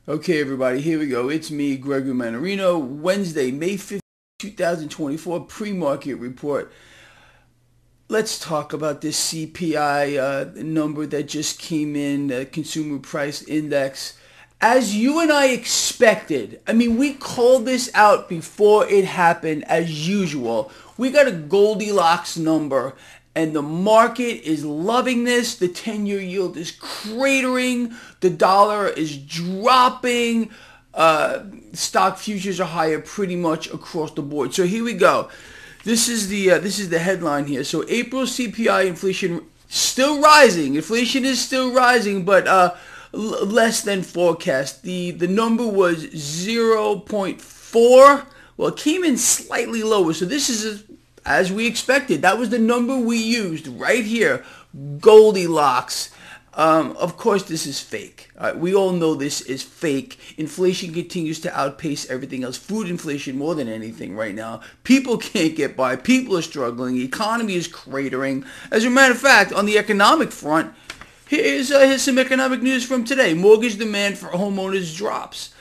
Okay, everybody, here we go. It's me, Gregory Manarino. Wednesday, May 5th, 2024, pre-market report. Let's talk about this CPI number that just came in, Consumer Price Index. As you and I expected, I mean, we called this out before it happened as usual. We got a Goldilocks number, and the market is loving this. The 10-year yield is cratering. The dollar is dropping. Stock futures are higher pretty much across the board. So here we go. This is the headline here. So April CPI inflation still rising. Inflation is still rising, but less than forecast. The number was 0.4. Well, it came in slightly lower. So this is as we expected. That was the number we used right here. Goldilocks. Of course, this is fake. We all know this is fake. Inflation continues to outpace everything else. Food inflation more than anything right now. People can't get by. People are struggling. The economy is cratering. As a matter of fact, on the economic front, here's some economic news from today. Mortgage demand for homeowners drops.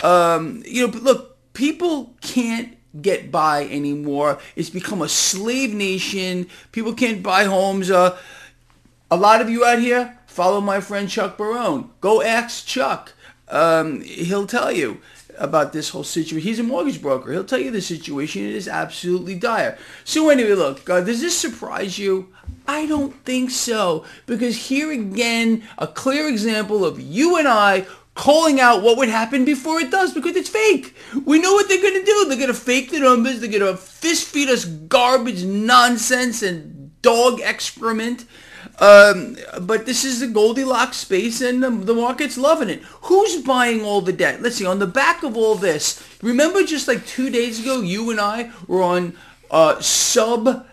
Look, people can't get by anymore. It's become a slave nation. People can't buy homes. A lot of you out here follow my friend Chuck Barone. Go ask Chuck. He'll tell you about this whole situation. He's a mortgage broker. He'll tell you the situation. It is absolutely dire. So anyway, look, does this surprise you? I don't think so. Because here again, a clear example of you and I calling out what would happen before it does, because it's fake. We know what they're going to do. They're going to fake the numbers. They're going to fist feed us garbage, nonsense, and dog excrement. But this is the Goldilocks space, and the market's loving it. Who's buying all the debt? Let's see. On the back of all this, remember just like 2 days ago, you and I were on sub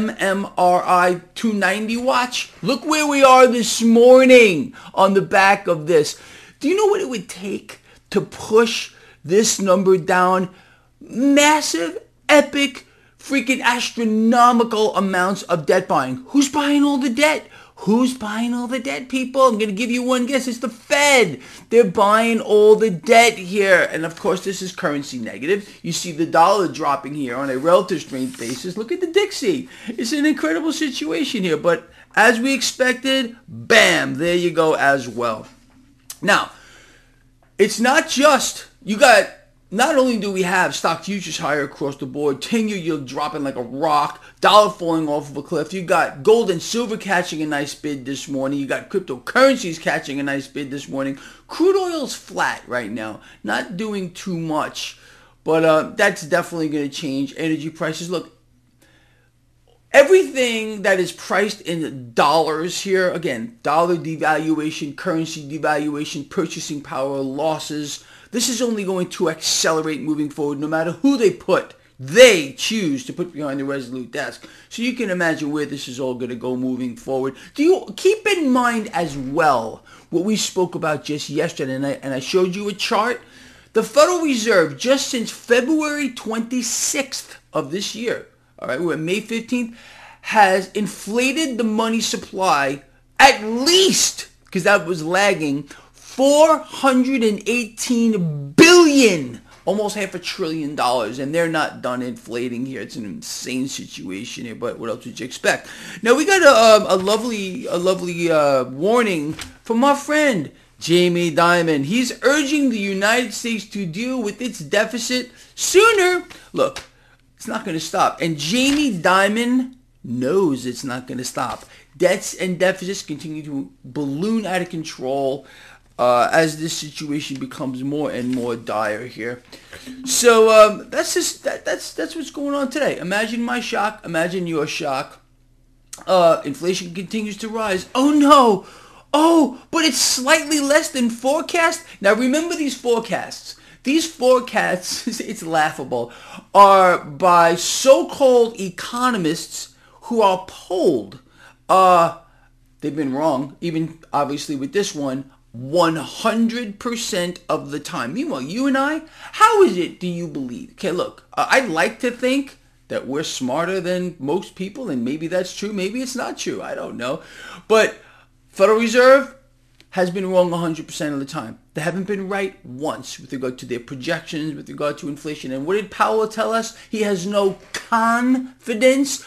MMRI 290 watch? Look where we are this morning on the back of this. Do you know what it would take to push this number down? Massive, epic, freaking astronomical amounts of debt buying. Who's buying all the debt? Who's buying all the debt, people? I'm going to give you one guess. It's the Fed. They're buying all the debt here. And of course, this is currency negative. You see the dollar dropping here on a relative strength basis. Look at the Dixie. It's an incredible situation here. But as we expected, bam, there you go as well. Now, it's not just, not only do we have stock futures higher across the board, 10-year yield dropping like a rock, dollar falling off of a cliff. You got gold and silver catching a nice bid this morning. You got cryptocurrencies catching a nice bid this morning. Crude oil's flat right now, not doing too much, but that's definitely going to change. Energy prices, look, everything that is priced in dollars here, again, dollar devaluation, currency devaluation, purchasing power losses, this is only going to accelerate moving forward no matter who they choose to put behind the Resolute desk. So you can imagine where this is all going to go moving forward. Do you keep in mind as well what we spoke about just yesterday, and I showed you a chart? The Federal Reserve, just since February 26th of this year, all right, we're at May 15th, has inflated the money supply at least, because that was lagging, $418 billion, almost $500 billion, and they're not done inflating here. It's an insane situation here, but what else would you expect? Now, we got a lovely warning from our friend Jamie Dimon. He's urging the United States to deal with its deficit sooner. Look, it's not going to stop. And Jamie Dimon knows it's not going to stop. Debts and deficits continue to balloon out of control as this situation becomes more and more dire here. So that's what's going on today. Imagine my shock. Imagine your shock. Inflation continues to rise. Oh no! Oh, but it's slightly less than forecast. Now remember these forecasts. These forecasts, it's laughable, are by so-called economists who are polled. They've been wrong, even obviously with this one, 100% of the time. Meanwhile, you and I, how is it do you believe? Okay, look, I'd like to think that we're smarter than most people, and maybe that's true, maybe it's not true, I don't know. But Federal Reserve, has been wrong 100% of the time. They haven't been right once with regard to their projections, with regard to inflation. And what did Powell tell us? He has no confidence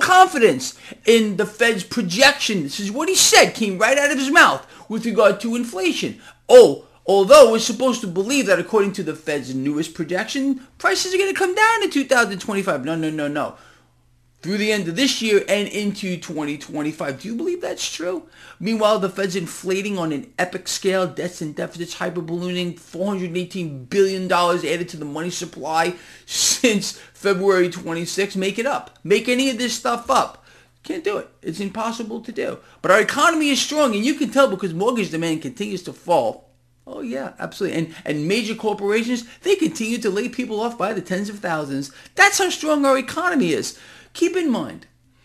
in the Fed's projection. This is what he said, came right out of his mouth with regard to inflation. Although we're supposed to believe that according to the Fed's newest projection, prices are going to come down in 2025. No. Through the end of this year and into 2025. Do you believe that's true? Meanwhile, the Fed's inflating on an epic scale, debts and deficits hyper-ballooning, $418 billion added to the money supply since February 26. Make it up. Make any of this stuff up. Can't do it. It's impossible to do. But our economy is strong, and you can tell because mortgage demand continues to fall. Oh, yeah, absolutely. And major corporations, they continue to lay people off by the tens of thousands. That's how strong our economy is. Keep in mind,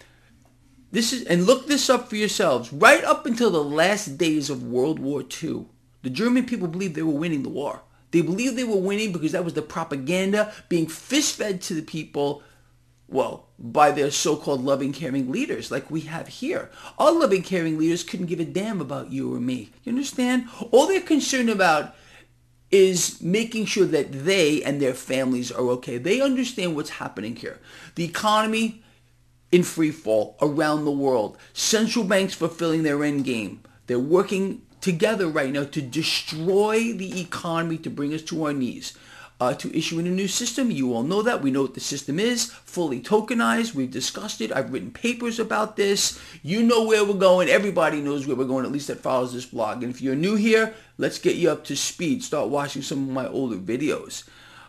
and look this up for yourselves, right up until the last days of World War II, the German people believed they were winning the war. They believed they were winning because that was the propaganda being fist-fed to the people, well, by their so-called loving, caring leaders like we have here. Our loving, caring leaders couldn't give a damn about you or me. You understand? All they're concerned about is making sure that they and their families are okay. They understand what's happening here. The economy in free fall around the world. Central banks fulfilling their end game. They're working together right now to destroy the economy, to bring us to our knees. To issue in a new system. You all know that. We know what the system is. Fully tokenized. We've discussed it. I've written papers about this. You know where we're going. Everybody knows where we're going, at least that follows this blog. And if you're new here, let's get you up to speed. Start watching some of my older videos.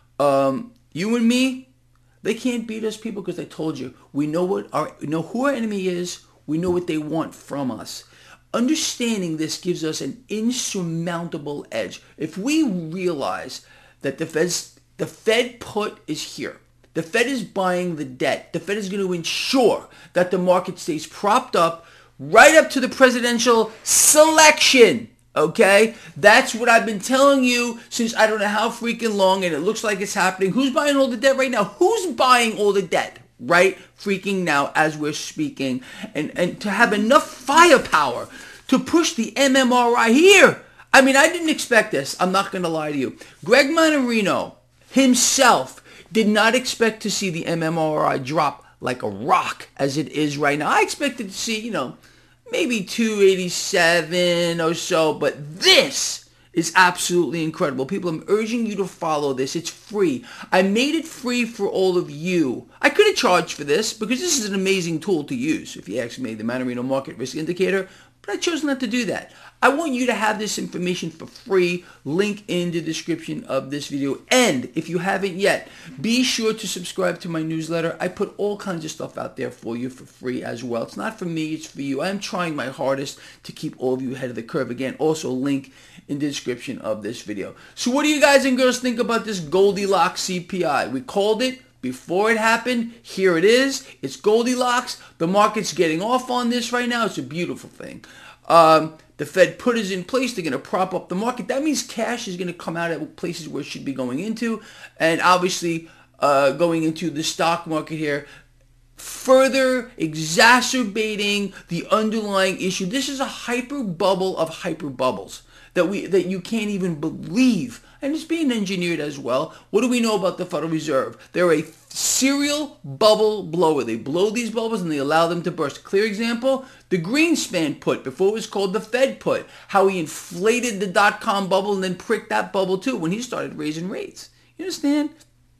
You and me, they can't beat us, people, because I told you. We know who our enemy is. We know what they want from us. Understanding this gives us an insurmountable edge. If we realize that the Fed put is here. The Fed is buying the debt. The Fed is going to ensure that the market stays propped up right up to the presidential selection. Okay? That's what I've been telling you since I don't know how freaking long, and it looks like it's happening. Who's buying all the debt right now? Who's buying all the debt right freaking now as we're speaking? And to have enough firepower to push the MMRI here. I mean, I didn't expect this. I'm not going to lie to you. Greg Mannarino himself did not expect to see the MMRI drop like a rock as it is right now. I expected to see, maybe 287 or so, but this is absolutely incredible. People, I'm urging you to follow this. It's free. I made it free for all of you. I could have charged for this because this is an amazing tool to use, if you ask me, the Mannarino Market Risk Indicator, but I chose not to do that. I want you to have this information for free. Link in the description of this video. And if you haven't yet, be sure to subscribe to my newsletter. I put all kinds of stuff out there for you for free as well. It's not for me, it's for you. I'm trying my hardest to keep all of you ahead of the curve. Again, also link in the description of this video. So what do you guys and girls think about this Goldilocks CPI? We called it before it happened. Here it is. It's Goldilocks. The market's getting off on this right now. It's a beautiful thing. The Fed put is in place. They're going to prop up the market. That means cash is going to come out at places where it should be going into. And obviously going into the stock market here, further exacerbating the underlying issue. This is a hyper bubble of hyper bubbles that you can't even believe. And it's being engineered as well. What do we know about the Federal Reserve? They're a serial bubble blower. They blow these bubbles and they allow them to burst. Clear example, the Greenspan put, before it was called the Fed put, how he inflated the dot-com bubble and then pricked that bubble too when he started raising rates. You understand?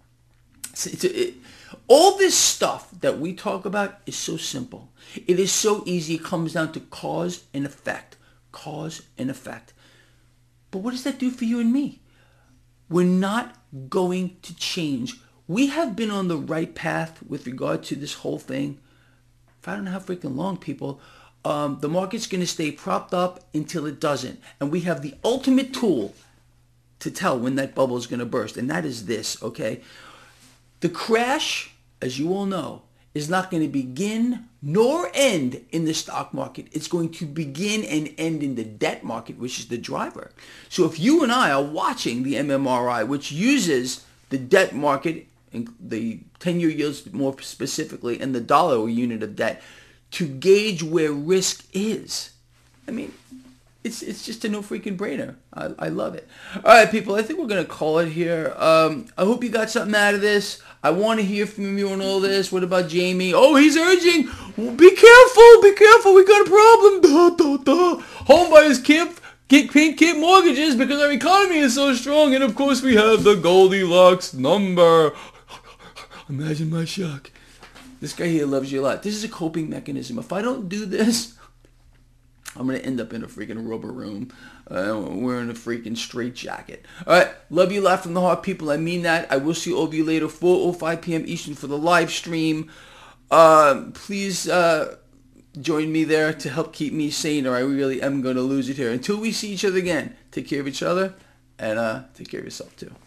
All this stuff that we talk about is so simple. It is so easy. It comes down to cause and effect. Cause and effect. But what does that do for you and me? We're not going to change. We have been on the right path with regard to this whole thing for I don't know how freaking long, people. The market's going to stay propped up until it doesn't. And we have the ultimate tool to tell when that bubble is going to burst. And that is this, okay? The crash, as you all know, is not going to begin nor end in the stock market. It's going to begin and end in the debt market, which is the driver. So if you and I are watching the MMRI, which uses the debt market, and the 10-year yields more specifically, and the dollar unit of debt to gauge where risk is. I mean, it's just a no freaking brainer. I love it. All right, people, I think we're going to call it here. I hope you got something out of this. I want to hear from you on all this. What about Jamie? Oh, he's urging, be careful, we got a problem. Home buyers can't mortgages because our economy is so strong, and of course we have the Goldilocks number. Imagine my shock. This guy here loves you a lot. This is a coping mechanism. If I don't do this, I'm going to end up in a freaking rubber room wearing a freaking straitjacket. All right. Love you a lot from the heart, people. I mean that. I will see all of you later, 4:05 p.m. Eastern for the live stream. Please join me there to help keep me sane, or I really am going to lose it here. Until we see each other again, take care of each other and take care of yourself too.